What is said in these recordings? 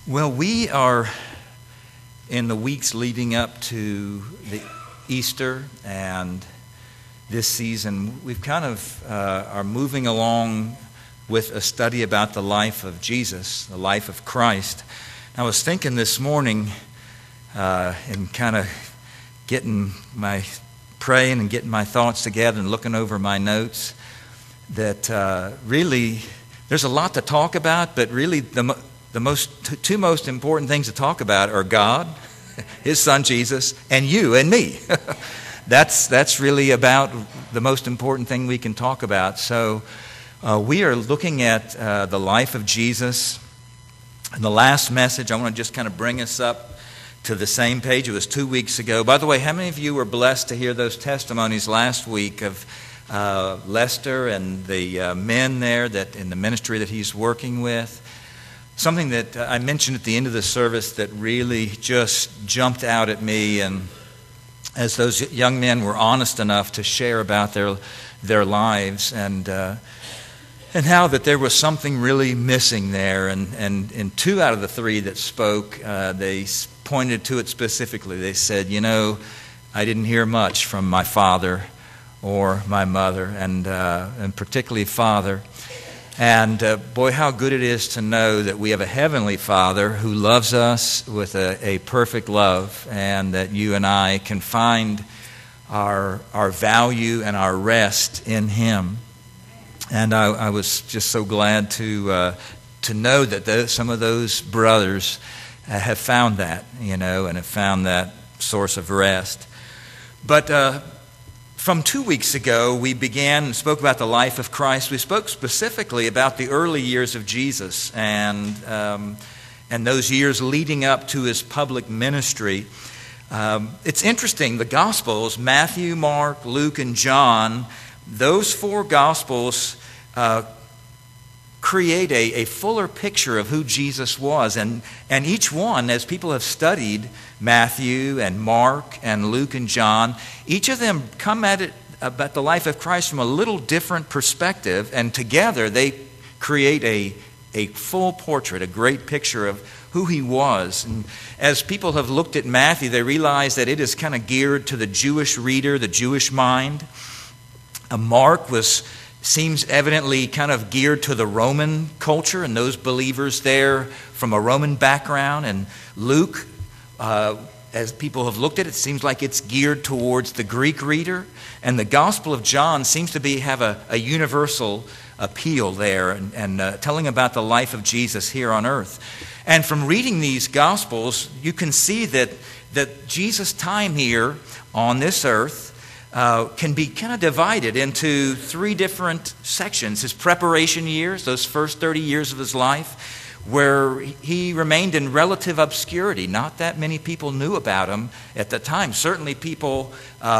Well, we are in the weeks leading up to the Easter, and this season we've kind of are moving along with a study about the life of Jesus, the life of Christ. I was thinking this morning and kind of praying and getting my thoughts together and looking over my notes that really there's a lot to talk about, but really the two most important things to talk about are God, His Son Jesus, and you and me. That's really about the most important thing we can talk about. So we are looking at the life of Jesus. In the last message, I want to just kind of bring us up to the same page. It was 2 weeks ago. By the way, how many of you were blessed to hear those testimonies last week of Lester and the men there that in the ministry that he's working with? Something that I mentioned at the end of the service that really just jumped out at me, and as those young men were honest enough to share about their lives and how that there was something really missing there, and two out of the three that spoke, they pointed to it specifically. They said, I didn't hear much from my father or my mother, and particularly father. And boy, how good it is to know that we have a heavenly Father who loves us with a perfect love, and that you and I can find our value and our rest in Him. And I was just so glad to know that some of those brothers have found that, and have found that source of rest. But from 2 weeks ago, we began and spoke about the life of Christ. We spoke specifically about the early years of Jesus and those years leading up to His public ministry. It's interesting, the Gospels, Matthew, Mark, Luke, and John, those four Gospels create a fuller picture of who Jesus was. And each one, as people have studied Matthew and Mark and Luke and John, each of them come at it about the life of Christ from a little different perspective, and together they create a full portrait, a great picture of who He was. And as people have looked at Matthew, they realize that it is kind of geared to the Jewish reader, the Jewish mind. Mark seems evidently kind of geared to the Roman culture and those believers there from a Roman background. And Luke, as people have looked at it, seems like it's geared towards the Greek reader. And the Gospel of John seems to have a universal appeal there, and telling about the life of Jesus here on earth. And from reading these Gospels, you can see that Jesus' time here on this earth can be kind of divided into three different sections. His preparation years, those first 30 years of His life, where He remained in relative obscurity. Not that many people knew about Him at the time. Certainly people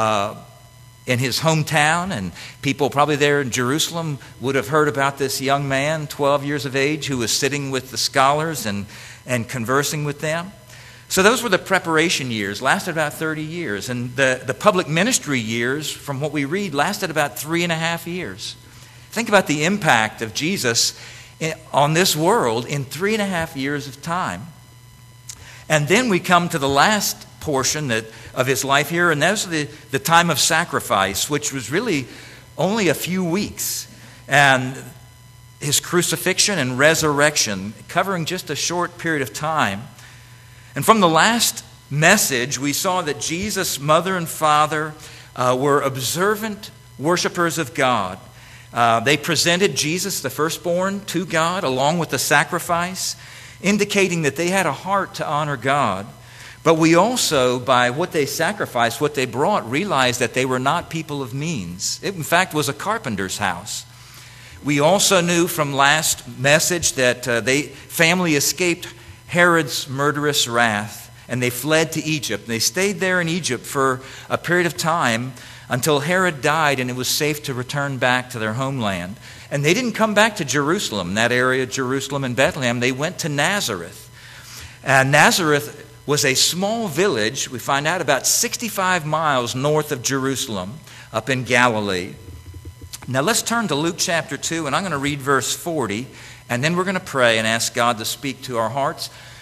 in His hometown and people probably there in Jerusalem would have heard about this young man, 12 years of age, who was sitting with the scholars and conversing with them. So those were the preparation years, lasted about 30 years. And the public ministry years, from what we read, lasted about 3.5 years. Think about the impact of Jesus on this world in 3.5 years of time. And then we come to the last portion of His life here, and that's the time of sacrifice, which was really only a few weeks. And His crucifixion and resurrection, covering just a short period of time. And from the last message, we saw that Jesus' mother and father were observant worshipers of God. They presented Jesus, the firstborn, to God along with the sacrifice, indicating that they had a heart to honor God. But we also, by what they sacrificed, what they brought, realized that they were not people of means. It, in fact, was a carpenter's house. We also knew from last message that family escaped Herod's murderous wrath, and they fled to Egypt. They stayed there in Egypt for a period of time until Herod died and it was safe to return back to their homeland. And they didn't come back to Jerusalem, that area, Jerusalem and Bethlehem. They went to Nazareth. And Nazareth was a small village, we find out, about 65 miles north of Jerusalem, up in Galilee. Now let's turn to Luke chapter 2, and I'm going to read verse 40, and then we're going to pray and ask God to speak to our hearts.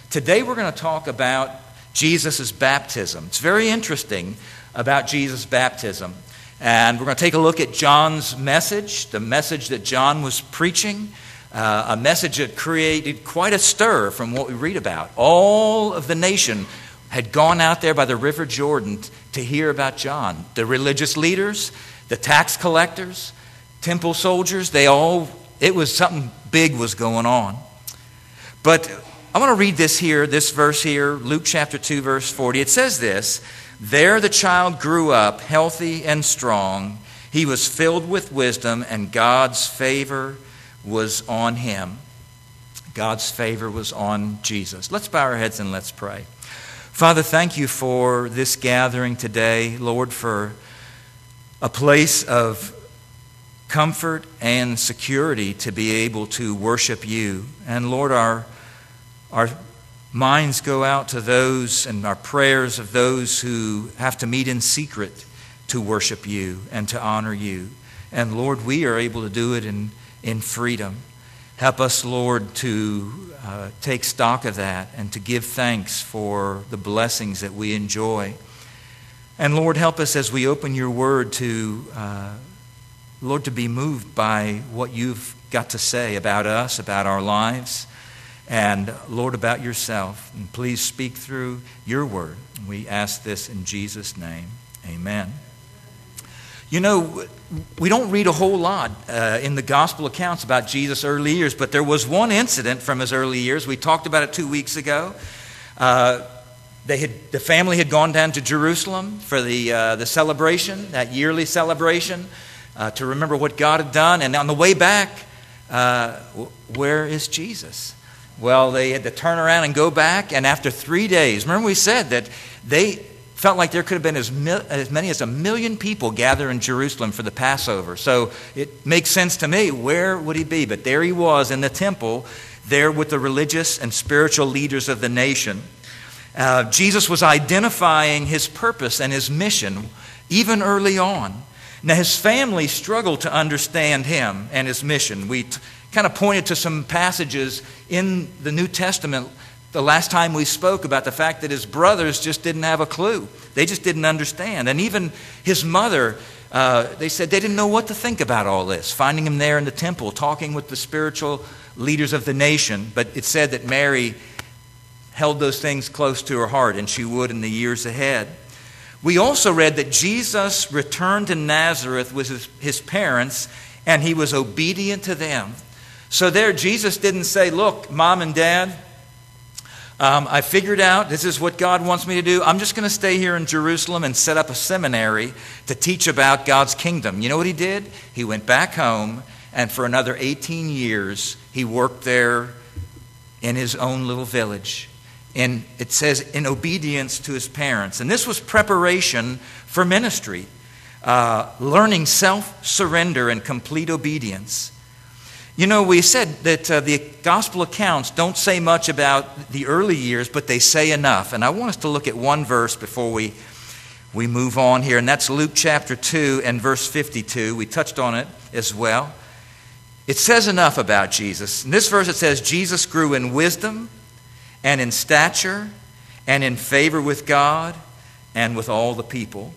Today we're going to talk about Jesus' baptism. It's very interesting about Jesus' baptism. And we're going to take a look at John's message, the message that John was preaching, a message that created quite a stir from what we read about. All of the nation had gone out there by the River Jordan to hear about John. The religious leaders, the tax collectors, temple soldiers, it was something big was going on. But I want to read this verse here, Luke chapter 2, verse 40. It says this, "There the child grew up healthy and strong. He was filled with wisdom, and God's favor was on him." God's favor was on Jesus. Let's bow our heads and let's pray. Father, thank you for this gathering today, Lord, for a place of comfort and security to be able to worship you. And Lord, our minds go out to those and our prayers of those who have to meet in secret to worship you and to honor you. And Lord, we are able to do it in freedom. Help us, Lord, to take stock of that and to give thanks for the blessings that we enjoy. And Lord, help us as we open your word to, Lord, to be moved by what you've got to say about us, about our lives, and Lord, about yourself. And please speak through your word. We ask this in Jesus' name. Amen. You know, we don't read a whole lot in the gospel accounts about Jesus' early years, but there was one incident from his early years. We talked about it 2 weeks ago. The family had gone down to Jerusalem for the celebration, that yearly celebration, to remember what God had done. And on the way back, where is Jesus? Well, they had to turn around and go back. And after 3 days, remember we said that they felt like there could have been as many as 1 million people gather in Jerusalem for the Passover. So it makes sense to me, where would he be? But there he was in the temple, there with the religious and spiritual leaders of the nation. Jesus was identifying his purpose and his mission even early on. Now his family struggled to understand him and his mission. We kind of pointed to some passages in the New Testament the last time we spoke about the fact that his brothers just didn't have a clue. They just didn't understand. And even his mother, they said they didn't know what to think about all this, finding him there in the temple, talking with the spiritual leaders of the nation. But it said that Mary held those things close to her heart, and she would in the years ahead. We also read that Jesus returned to Nazareth with his parents, and he was obedient to them. So there, Jesus didn't say, "Look, Mom and Dad, I figured out this is what God wants me to do. I'm just going to stay here in Jerusalem and set up a seminary to teach about God's kingdom." You know what he did? He went back home, and for another 18 years, he worked there in his own little village. And it says, in obedience to his parents. And this was preparation for ministry, learning self-surrender and complete obedience. You know, we said that the gospel accounts don't say much about the early years, but they say enough. And I want us to look at one verse before we move on here, and that's Luke chapter 2 and verse 52. We touched on it as well. It says enough about Jesus. In this verse it says, "Jesus grew in wisdom and in stature and in favor with God and with all the people."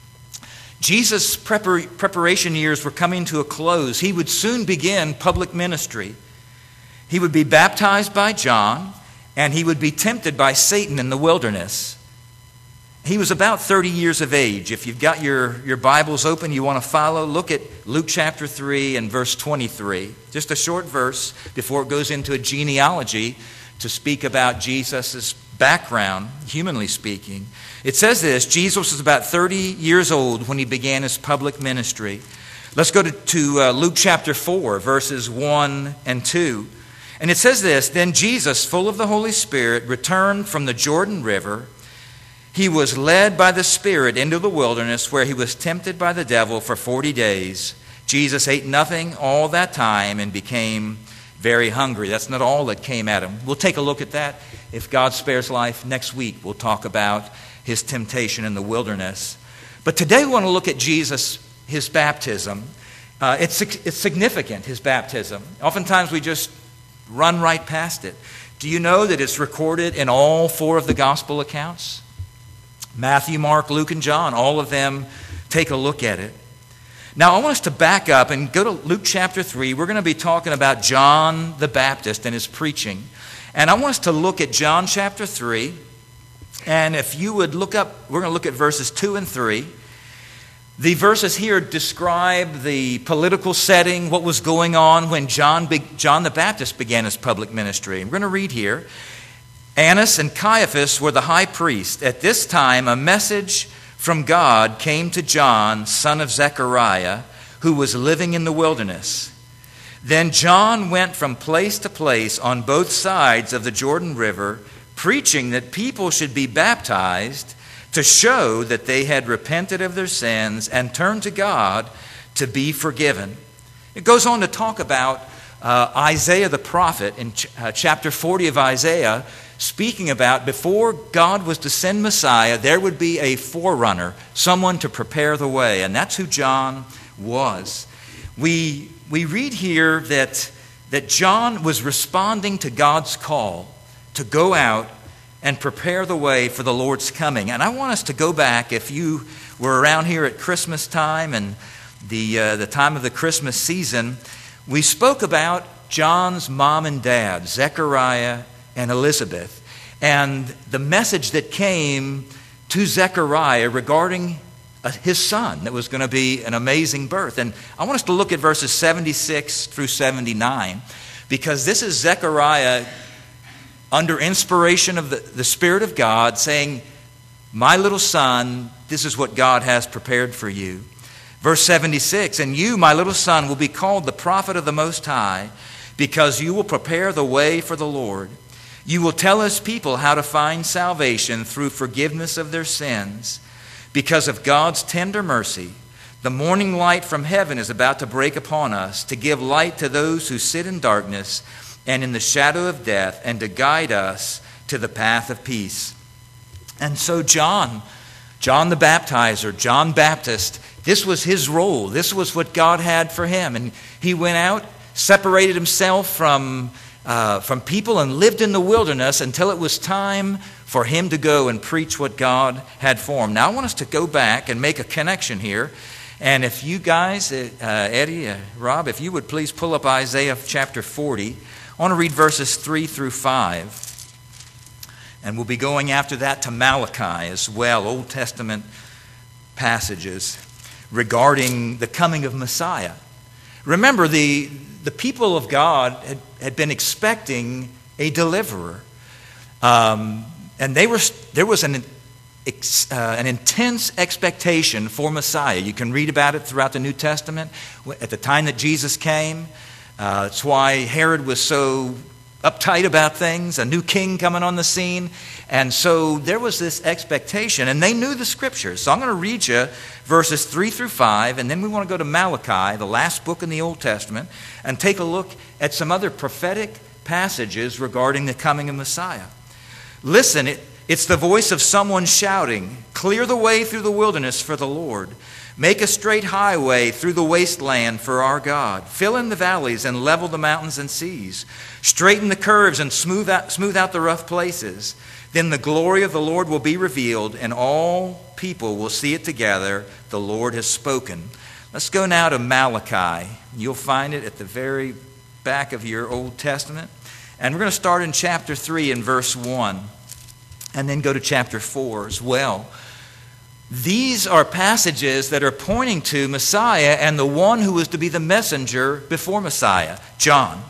Jesus' preparation years were coming to a close. He would soon begin public ministry. He would be baptized by John, and he would be tempted by Satan in the wilderness. He was about 30 years of age. If you've got your Bibles open, you want to follow, look at Luke chapter 3 and verse 23. Just a short verse before it goes into a genealogy to speak about Jesus' background, humanly speaking. It says this: Jesus was about 30 years old when he began his public ministry. Let's go to Luke chapter 4, verses 1 and 2. And it says this: "Then Jesus, full of the Holy Spirit, returned from the Jordan River. He was led by the Spirit into the wilderness, where he was tempted by the devil for 40 days. Jesus ate nothing all that time and became very hungry." That's not all that came at him. We'll take a look at that. If God spares life, next week we'll talk about his temptation in the wilderness. But today we want to look at Jesus, his baptism. It's significant, his baptism. Oftentimes we just run right past it. Do you know that it's recorded in all 4 of the gospel accounts? Matthew, Mark, Luke, and John, all of them take a look at it. Now, I want us to back up and go to Luke chapter 3. We're going to be talking about John the Baptist and his preaching. And I want us to look at John chapter 3. And if you would look up, we're going to look at verses 2 and 3. The verses here describe the political setting, what was going on when John the Baptist began his public ministry. We're going to read here. Annas and Caiaphas were the high priest. At this time, a message from God came to John, son of Zechariah, who was living in the wilderness. Then John went from place to place on both sides of the Jordan River, preaching that people should be baptized to show that they had repented of their sins and turned to God to be forgiven. It goes on to talk about Isaiah the prophet in chapter 40 of Isaiah, speaking about before God was to send Messiah, there would be a forerunner, someone to prepare the way, and that's who John was. We read here that John was responding to God's call to go out and prepare the way for the Lord's coming. And I want us to go back, if you were around here at Christmas time and the time of the Christmas season, we spoke about John's mom and dad, Zechariah and Elizabeth, and the message that came to Zechariah regarding his son that was going to be an amazing birth. And I want us to look at verses 76 through 79, because this is Zechariah under inspiration of the Spirit of God saying, my little son, this is what God has prepared for you. Verse 76, and you, my little son, will be called the prophet of the Most High, because you will prepare the way for the Lord. You will tell his people how to find salvation through forgiveness of their sins. Because of God's tender mercy, the morning light from heaven is about to break upon us, to give light to those who sit in darkness and in the shadow of death, and to guide us to the path of peace. And so John the Baptizer, John Baptist, this was his role. This was what God had for him. And he went out, separated himself from people, and lived in the wilderness until it was time for him to go and preach what God had for him. Now I want us to go back and make a connection here. And if you guys, Eddie, Rob, if you would please pull up Isaiah chapter 40. I want to read verses 3 through 5. And we'll be going after that to Malachi as well, Old Testament passages regarding the coming of Messiah. Remember, the people of God had been expecting a deliverer. And there was an intense expectation for Messiah. You can read about it throughout the New Testament. At the time that Jesus came, that's why Herod was so uptight about things, a new king coming on the scene. And so there was this expectation, and they knew the Scriptures. So I'm going to read you verses 3 through 5, and then we want to go to Malachi, the last book in the Old Testament, and take a look at some other prophetic passages regarding the coming of Messiah. Listen, it's the voice of someone shouting, "Clear the way through the wilderness for the Lord. Make a straight highway through the wasteland for our God. Fill in the valleys and level the mountains and seas. Straighten the curves and smooth out the rough places. Then the glory of the Lord will be revealed, and all people will see it together. The Lord has spoken." Let's go now to Malachi. You'll find it at the very back of your Old Testament. And we're going to start in chapter 3 and verse 1, and then go to chapter 4 as well. These are passages that are pointing to Messiah and the one who was to be the messenger before Messiah, John.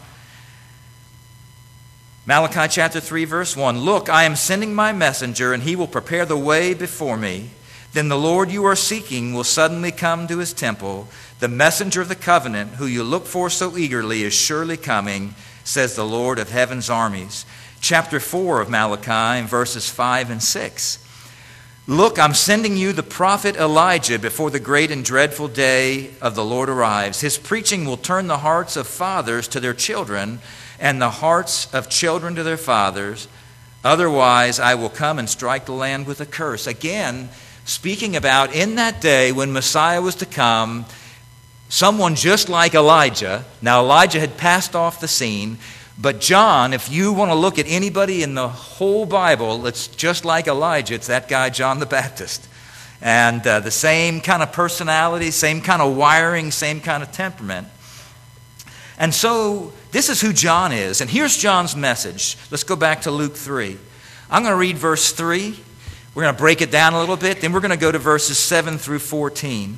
Malachi chapter 3 verse 1, "Look, I am sending my messenger, and he will prepare the way before me. Then the Lord you are seeking will suddenly come to his temple. The messenger of the covenant, who you look for so eagerly, is surely coming, says the Lord of heaven's armies." Chapter 4 of Malachi, verses 5 and 6. "Look, I'm sending you the prophet Elijah before the great and dreadful day of the Lord arrives. His preaching will turn the hearts of fathers to their children, and the hearts of children to their fathers. Otherwise, I will come and strike the land with a curse." Again, speaking about in that day when Messiah was to come, someone just like Elijah. Now, Elijah had passed off the scene, But John, if you want to look at anybody in the whole Bible, it's just like Elijah. It's that guy, John the Baptist. And the same kind of personality, same kind of wiring, same kind of temperament. And so this is who John is. And here's John's message. Let's go back to Luke 3. I'm going to read verse 3. We're going to break it down a little bit. Then we're going to go to verses 7 through 14.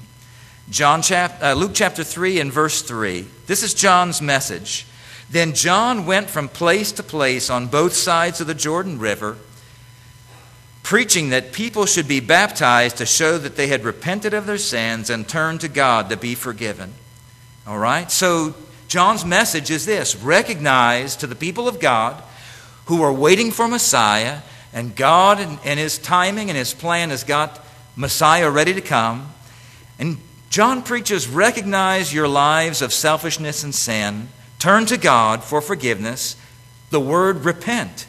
Luke chapter 3 and verse 3. This is John's message. Then John went from place to place on both sides of the Jordan River, preaching that people should be baptized to show that they had repented of their sins and turned to God to be forgiven. All right? So John's message is this: recognize to the people of God who are waiting for Messiah, and God and His timing and His plan has got Messiah ready to come. And John preaches, recognize your lives of selfishness and sin, turn to God for forgiveness. The word repent.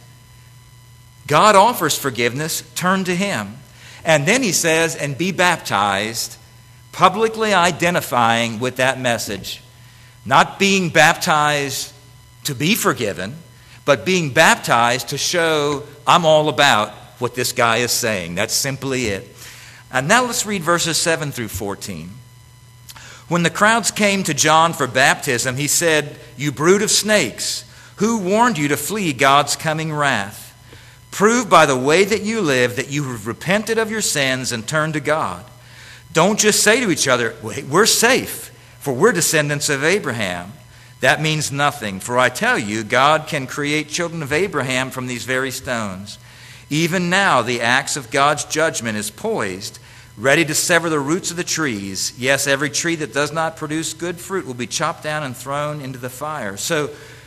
God offers forgiveness, turn to Him. And then he says, and be baptized, publicly identifying with that message. Not being baptized to be forgiven, but being baptized to show I'm all about what this guy is saying. That's simply it. And now let's read verses 7 through 14. When the crowds came to John for baptism, he said, "You brood of snakes, who warned you to flee God's coming wrath? Prove by the way that you live that you have repented of your sins and turned to God. Don't just say to each other, we're safe, for we're descendants of Abraham. That means nothing, for I tell you, God can create children of Abraham from these very stones. Even now the axe of God's judgment is poised, ready to sever the roots of the trees. Yes, every tree that does not produce good fruit will be chopped down and thrown into the fire." So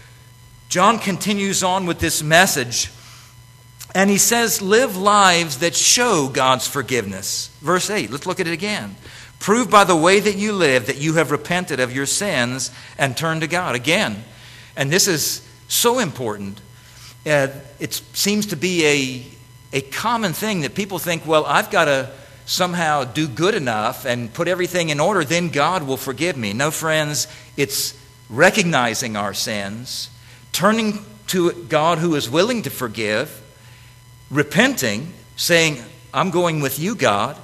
John continues on with this message, and he says, live lives that show God's forgiveness. Verse 8, let's look at it again. Prove by the way that you live that you have repented of your sins and turned to God. Again, and this is so important. It seems to be a common thing that people think, well, I've got to somehow do good enough and put everything in order, then God will forgive me. No, friends, it's recognizing our sins, turning to God who is willing to forgive, repenting, saying, I'm going with you, God,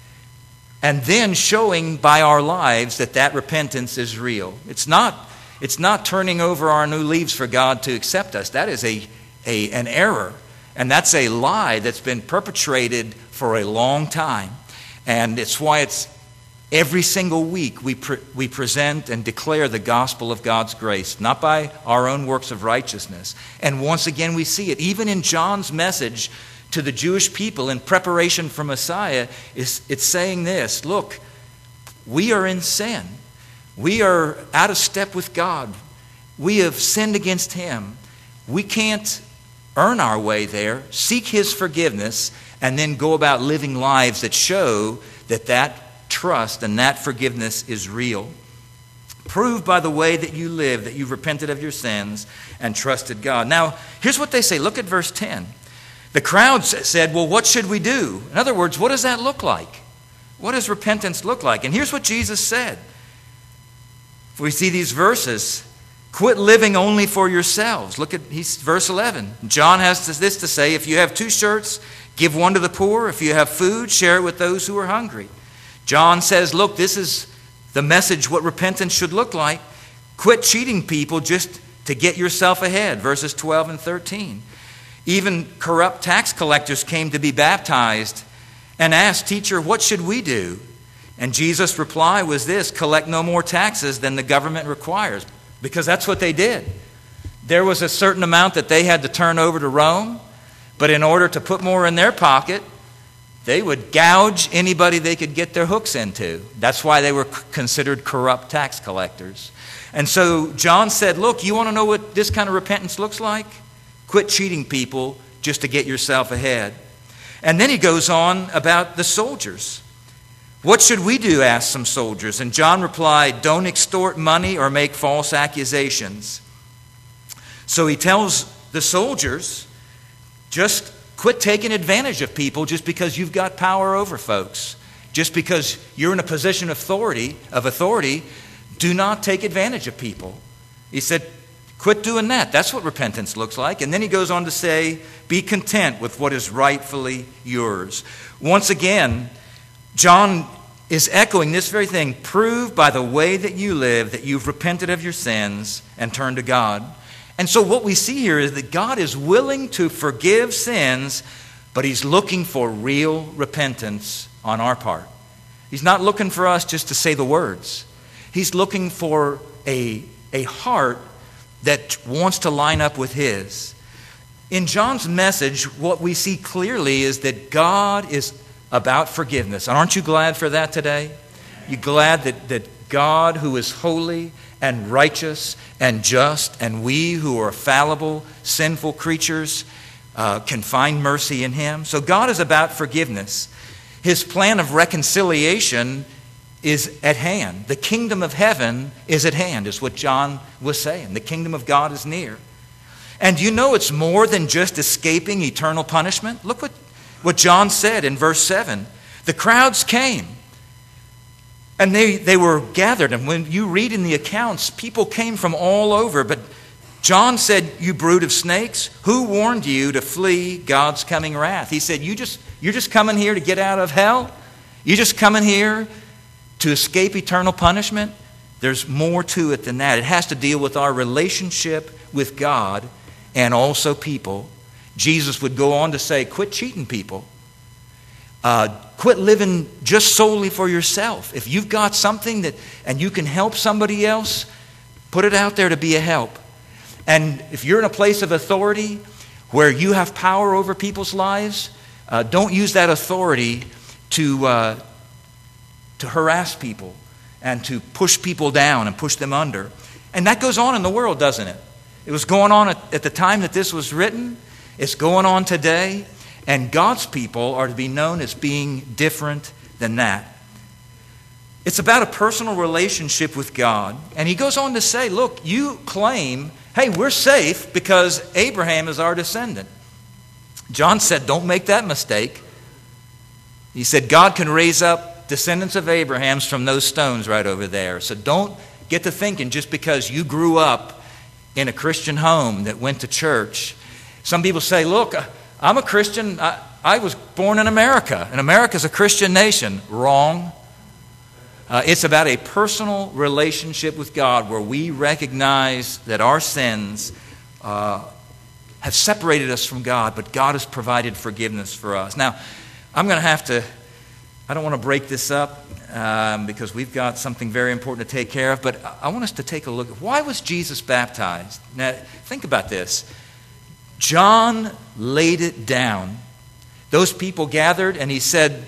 and then showing by our lives that that repentance is real. It's not turning over our new leaves for God to accept us. That is an error, and that's a lie that's been perpetrated for a long time. And it's why it's every single week we present and declare the gospel of God's grace, not by our own works of righteousness. And once again we see it. Even in John's message to the Jewish people in preparation for Messiah, it's saying this: look, we are in sin. We are out of step with God. We have sinned against Him. We can't earn our way there. Seek His forgiveness and then go about living lives that show that trust and that forgiveness is real. Prove by the way that you live that you've repented of your sins and trusted God. Now, here's what they say. Look at verse 10. The crowds said, well, what should we do? In other words, what does that look like? What does repentance look like? And here's what Jesus said. If we see these verses, quit living only for yourselves. Look at verse 11. John has this to say: if you have 2 shirts, give one to the poor. If you have food, share it with those who are hungry. John says, look, this is the message, what repentance should look like. Quit cheating people just to get yourself ahead. Verses 12 and 13. Even corrupt tax collectors came to be baptized and asked, "Teacher, what should we do?" And Jesus' reply was this: collect no more taxes than the government requires. Because that's what they did. There was a certain amount that they had to turn over to Rome, but in order to put more in their pocket, they would gouge anybody they could get their hooks into. That's why they were considered corrupt tax collectors. And so John said, look, you want to know what this kind of repentance looks like? Quit cheating people just to get yourself ahead. And then he goes on about the soldiers. What should we do? Asked some soldiers. And John replied, don't extort money or make false accusations. So he tells the soldiers, just quit taking advantage of people just because you've got power over folks. Just because you're in a position of authority, do not take advantage of people. He said, Quit doing that. That's what repentance looks like. And then he goes on to say, be content with what is rightfully yours. Once again, John is echoing this very thing. Prove by the way that you live that you've repented of your sins and turned to God. And so what we see here is that God is willing to forgive sins, but he's looking for real repentance on our part. He's not looking for us just to say the words. He's looking for a heart that wants to line up with his. In John's message, what we see clearly is that God is about forgiveness. And aren't you glad for that today? You glad that God, who is holy and righteous and just, and we who are fallible, sinful creatures, can find mercy in him? So God is about forgiveness. His plan of reconciliation is at hand. The kingdom of heaven is at hand, is what John was saying. The kingdom of God is near. And you know it's more than just escaping eternal punishment. Look what John said in verse 7. The crowds came, and they were gathered. And when you read in the accounts, people came from all over. But John said, you brood of snakes, who warned you to flee God's coming wrath? He said, you're just coming here to get out of hell? You're just coming here to escape eternal punishment? There's more to it than that. It has to deal with our relationship with God and also people. Jesus would go on to say, quit cheating people. Quit living just solely for yourself. If you've got something and you can help somebody else, put it out there to be a help. And if you're in a place of authority where you have power over people's lives, don't use that authority to harass people and to push people down and push them under. And that goes on in the world, doesn't it? It was going on at the time that this was written. It's going on today. And God's people are to be known as being different than that. It's about a personal relationship with God. And he goes on to say, look, you claim, hey, we're safe because Abraham is our descendant. John said, don't make that mistake. He said, God can raise up descendants of Abraham's from those stones right over there. So don't get to thinking just because you grew up in a Christian home that went to church. Some people say, look, I'm a Christian. I was born in America, and America's a Christian nation. Wrong. It's about a personal relationship with God where we recognize that our sins have separated us from God, but God has provided forgiveness for us. Now, I'm going to have to, I don't want to break this up because we've got something very important to take care of, but I want us to take a look at why was Jesus baptized? Now, think about this. John laid it down. Those people gathered and he said,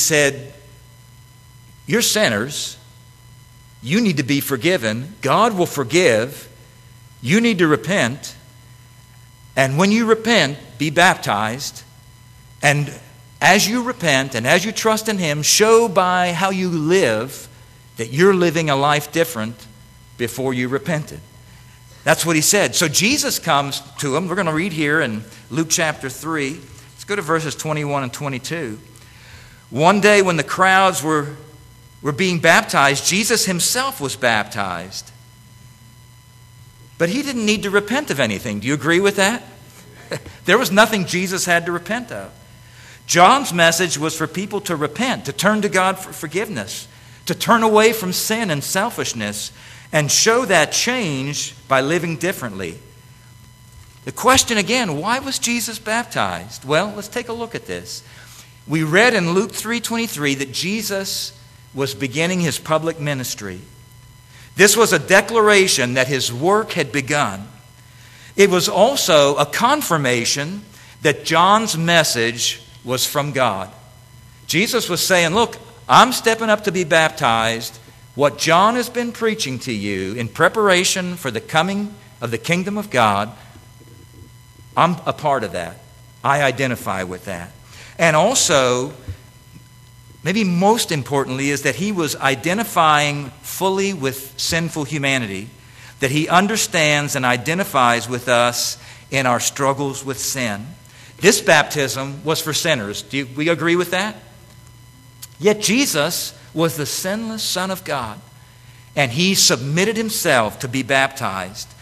you're sinners. You need to be forgiven. God will forgive. You need to repent. And when you repent, be baptized. And as you repent and as you trust in him, show by how you live that you're living a life different before you repented. That's what he said. So Jesus comes to him. We're going to read here in Luke chapter 3. Let's go to verses 21 and 22. One day when the crowds were being baptized, Jesus himself was baptized. But he didn't need to repent of anything. Do you agree with that? There was nothing Jesus had to repent of. John's message was for people to repent, to turn to God for forgiveness, to turn away from sin and selfishness, and show that change by living differently. The question again, why was Jesus baptized? Well, let's take a look at this. We read in Luke 3:23 that Jesus was beginning his public ministry. This was a declaration that his work had begun. It was also a confirmation that John's message was from God. Jesus was saying, look, I'm stepping up to be baptized. What John has been preaching to you in preparation for the coming of the kingdom of God, I'm a part of that. I identify with that. And also, maybe most importantly, is that he was identifying fully with sinful humanity, that he understands and identifies with us in our struggles with sin. This baptism was for sinners. Do we agree with that? Yet Jesus was the sinless Son of God, and he submitted himself to be baptized,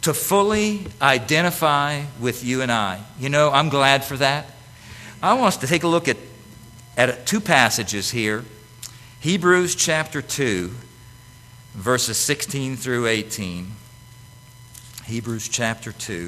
to fully identify with you and I. You know, I'm glad for that. I want us to take a look at two passages here. Hebrews chapter 2, verses 16 through 18. Hebrews chapter 2.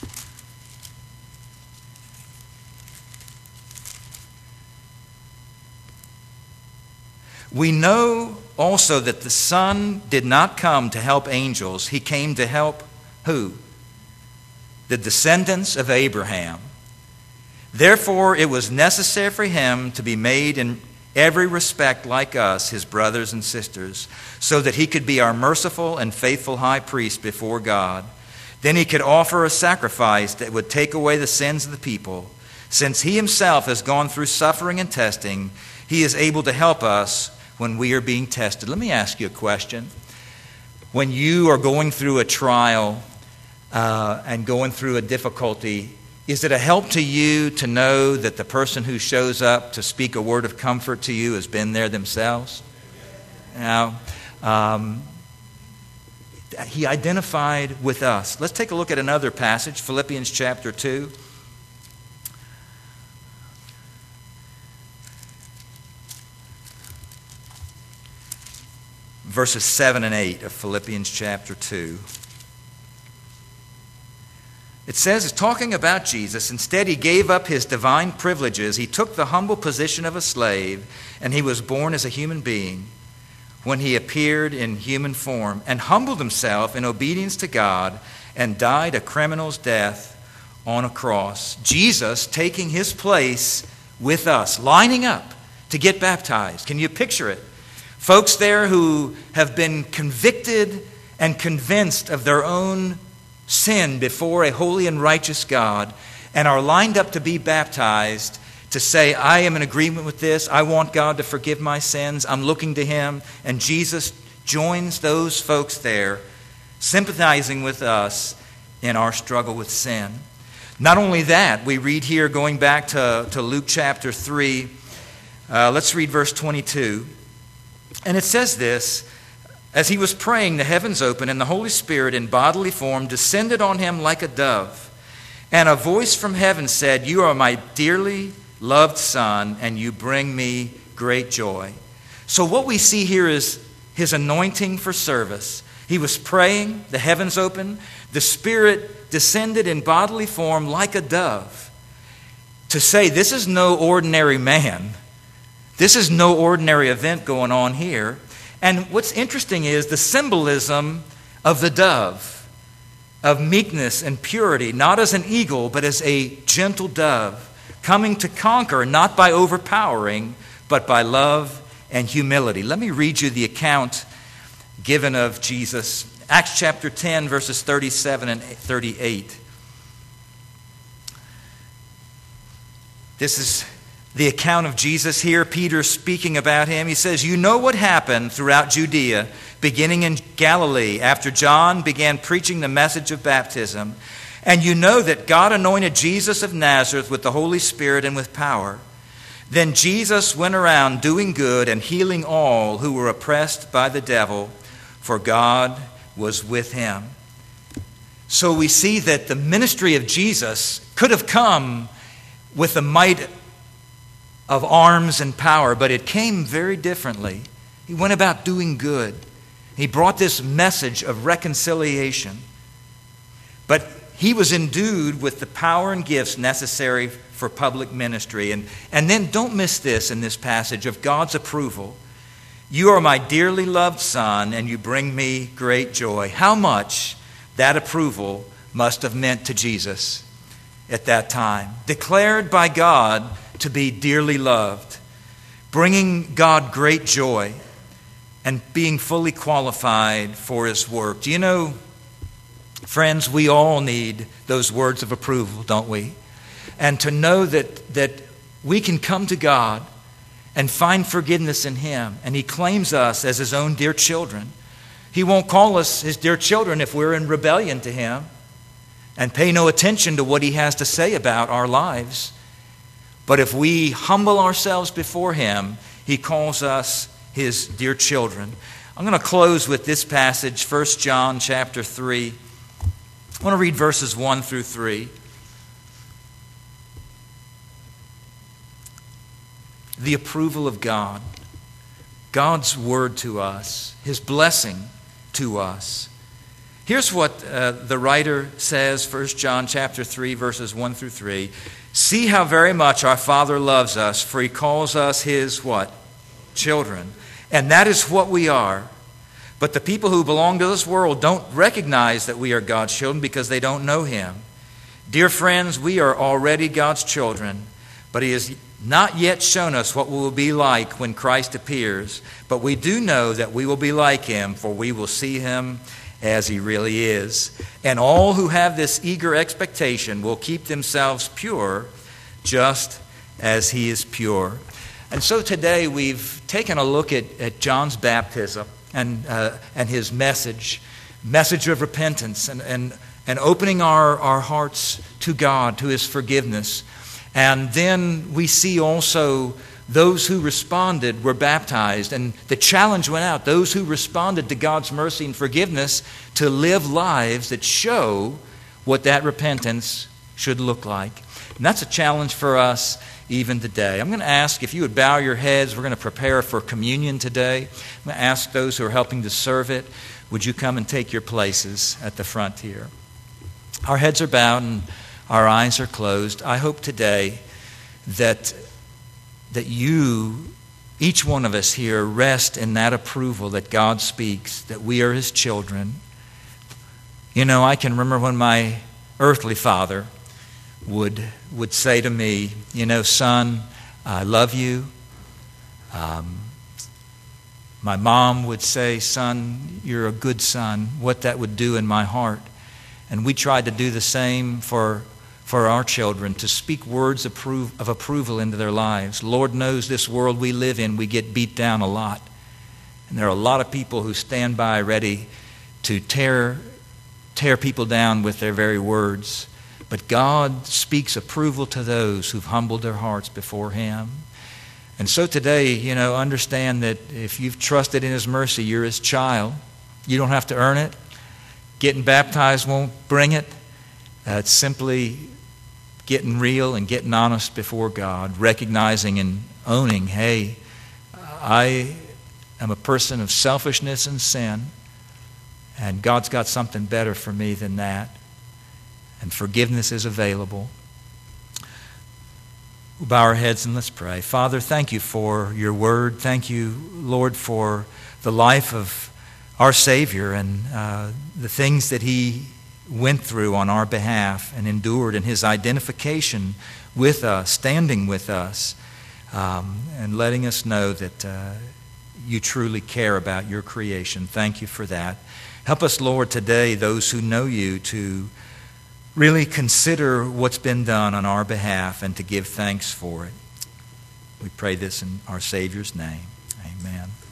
We know also that the Son did not come to help angels. He came to help who? The descendants of Abraham. Therefore, it was necessary for him to be made in every respect like us, his brothers and sisters, so that he could be our merciful and faithful high priest before God. Then he could offer a sacrifice that would take away the sins of the people. Since he himself has gone through suffering and testing, he is able to help us when we are being tested. Let me ask you a question. When you are going through a trial and going through a difficulty, is it a help to you to know that the person who shows up to speak a word of comfort to you has been there themselves? Now, he identified with us. Let's take a look at another passage, Philippians chapter 2. Verses 7 and 8 of Philippians chapter 2. It says, it's talking about Jesus. Instead, he gave up his divine privileges. He took the humble position of a slave, and he was born as a human being when he appeared in human form and humbled himself in obedience to God and died a criminal's death on a cross. Jesus taking his place with us, lining up to get baptized. Can you picture it? Folks there who have been convicted and convinced of their own sin before a holy and righteous God and are lined up to be baptized to say, I am in agreement with this. I want God to forgive my sins. I'm looking to him. And Jesus joins those folks there, sympathizing with us in our struggle with sin. Not only that, we read here, going back to Luke chapter 3, let's read verse 22. And it says this, as he was praying, the heavens opened, and the Holy Spirit in bodily form descended on him like a dove. And a voice from heaven said, you are my dearly loved Son, and you bring me great joy. So what we see here is his anointing for service. He was praying, the heavens opened, the Spirit descended in bodily form like a dove to say, this is no ordinary man. This is no ordinary event going on here. And what's interesting is the symbolism of the dove, of meekness and purity, not as an eagle, but as a gentle dove, coming to conquer, not by overpowering, but by love and humility. Let me read you the account given of Jesus. Acts chapter 10, verses 37 and 38. This is the account of Jesus here. Peter speaking about him. He says, you know what happened throughout Judea, beginning in Galilee, after John began preaching the message of baptism. And you know that God anointed Jesus of Nazareth with the Holy Spirit and with power. Then Jesus went around doing good and healing all who were oppressed by the devil, for God was with him. So we see that the ministry of Jesus could have come with the might of arms and power, but it came very differently. He went about doing good. He brought this message of reconciliation. But he was endued with the power and gifts necessary for public ministry. And then don't miss this in this passage of God's approval. You are my dearly loved Son, and you bring me great joy. How much that approval must have meant to Jesus at that time. Declared by God to be dearly loved, bringing God great joy, and being fully qualified for his work. Do you know, friends, we all need those words of approval, don't we? And to know that we can come to God and find forgiveness in him, and he claims us as his own dear children. He won't call us his dear children if we're in rebellion to him and pay no attention to what he has to say about our lives. But if we humble ourselves before him, he calls us his dear children. I'm going to close with this passage, 1 John chapter 3, I want to read verses 1 through 3. The approval of God, God's word to us, His blessing to us. Here's what the writer says, 1 John chapter 3, verses 1 through 3. See how very much our Father loves us, for He calls us His what? Children. And that is what we are. But the people who belong to this world don't recognize that we are God's children because they don't know Him. Dear friends, we are already God's children, but He has not yet shown us what we will be like when Christ appears. But we do know that we will be like Him, for we will see Him as He really is. And all who have this eager expectation will keep themselves pure, just as He is pure. And so today we've taken a look at John's baptism and his message of repentance and opening our hearts to God, to His forgiveness. And then we see also those who responded were baptized, and the challenge went out. Those who responded to God's mercy and forgiveness to live lives that show what that repentance should look like. And that's a challenge for us even today. I'm going to ask if you would bow your heads. We're going to prepare for communion today. I'm going to ask those who are helping to serve it, would you come and take your places at the front here? Our heads are bowed and our eyes are closed. I hope today that you, each one of us here, rest in that approval that God speaks, that we are His children. You know, I can remember when my earthly father would say to me, you know, son, I love you. My mom would say, son, you're a good son. What that would do in my heart. And we tried to do the same for our children, to speak words of approval into their lives. Lord knows this world we live in, we get beat down a lot. And there are a lot of people who stand by ready to tear people down with their very words. But God speaks approval to those who've humbled their hearts before Him. And so today, you know, understand that if you've trusted in His mercy, you're His child. You don't have to earn it. Getting baptized won't bring it. It's simply getting real and getting honest before God, recognizing and owning, hey, I am a person of selfishness and sin, and God's got something better for me than that. And forgiveness is available. We'll bow our heads and let's pray. Father, thank you for your word. Thank you, Lord, for the life of our Savior and the things that He went through on our behalf and endured, and His identification with us, standing with us, and letting us know that you truly care about your creation. Thank you for that. Help us, Lord, today, those who know you, to really consider what's been done on our behalf and to give thanks for it. We pray this in our Savior's name. Amen.